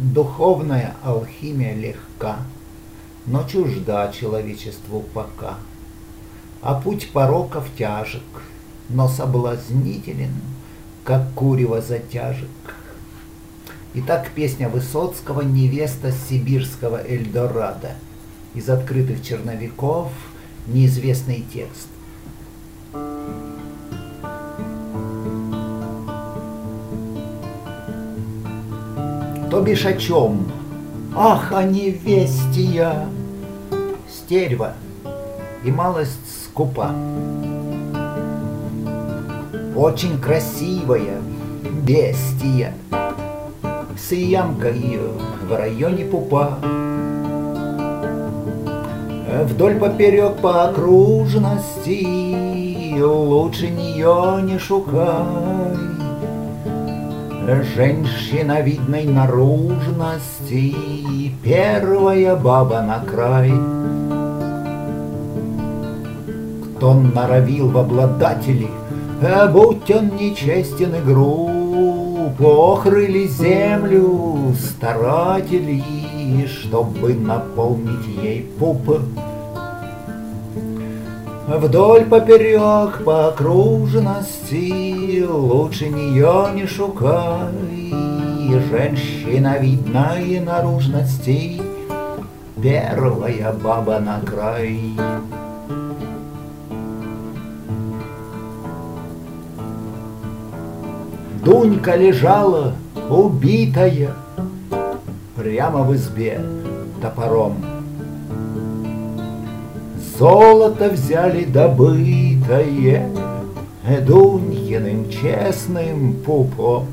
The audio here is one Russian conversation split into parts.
Духовная алхимия легка, но чужда человечеству пока. А путь пороков тяжек, но соблазнителен, как курево затяжек. Итак, песня Высоцкого «Невеста сибирского Эльдорадо». Из открытых черновиков неизвестный текст. То бишь о чем? Ах, о невесте я! Стерва и малость скупа. Очень красивая бестия, с ямкой в районе пупа. Вдоль поперек по окружности лучше нее не шукай. Женщина видной наружности, первая баба на край. Кто норовил в обладатели, будь он нечестен и груб, охрыли землю старатели, чтобы наполнить ей пуп. Вдоль поперек по окружности лучше нее не шукай. Женщина видной наружности, первая баба на край. Дунька лежала убитая прямо в избе топором. Золото взяли добытое Дунькиным честным пупом.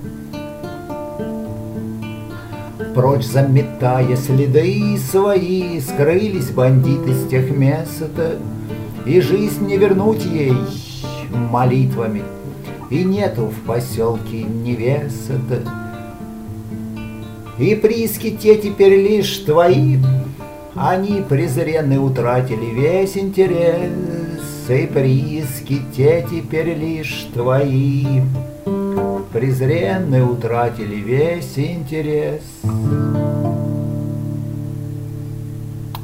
Прочь заметая следы свои, скрылись бандиты с тех мест, и жизнь не вернуть ей молитвами, и нету в поселке невест. И прииски те теперь лишь твои, они презренны утратили весь интерес, и прииски те теперь лишь твои, презренны утратили весь интерес.